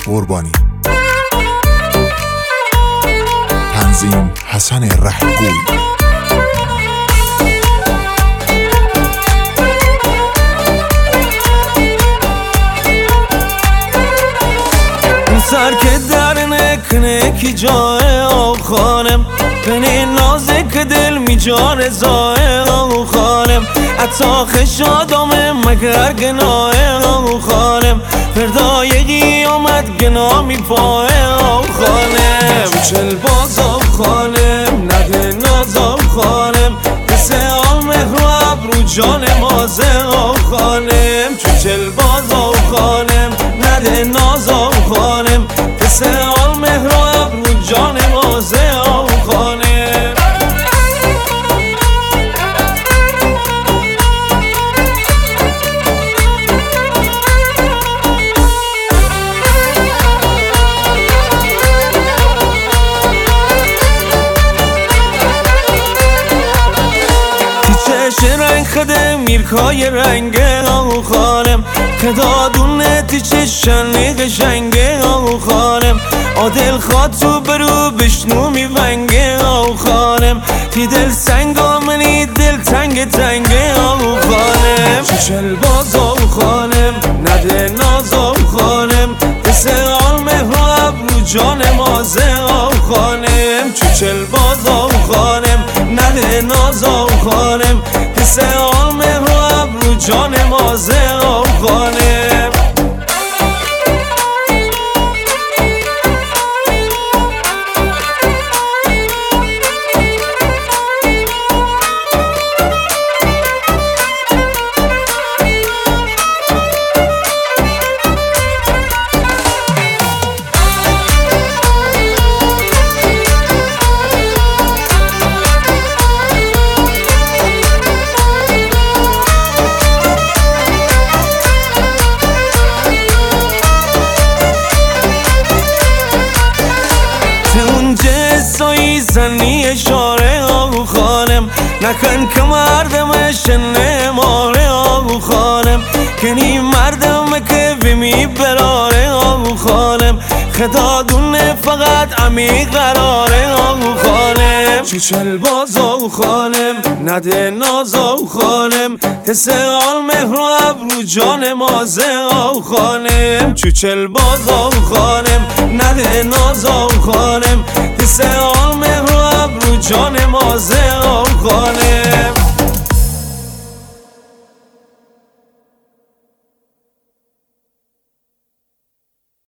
قربانی. تنظیم حسن رهگوی. سر که در نکنه جای آو خانم بنی نازک دل می جان زای آو خانم اتاق شادامه مگر گناه آو خانم فردای قیامت گناه می پای آو خانم چل باز آو خانم نده ناز آو خانم کسه آل مهر و ابرو جان مازه آو خانم چل باز آو خانم نده ناز آو خانم کسه آل مهر و ابرو جان مازه آو خانم رنگ خده میرکای رنگه آو خانم خدادونه تیچه شنی قشنگه آو خانم آدل خواد تو برو بشنو میونگه آو خانم تی دل سنگ آمنی دل تنگ تنگه آو خانم چل باز آو خانم نده ناز آو خانم کسه آل مهر و ابرو جان مازه آو خانم چل باز آو خانم نده ناز آو خانم کسه آل مهر و ابرو جان مازه آو خانم زنی اشاره آو خانم نکن که مردمش نماره آو خانم کنی مردم که بمی براره آو خانم خدادونه فقط امی قراره آو خانم چل باز آو خانم نده ناز آو خانم کسه آل مهر و ابرو جان مازه آو خانم چل باز آو خانم نده ناز آو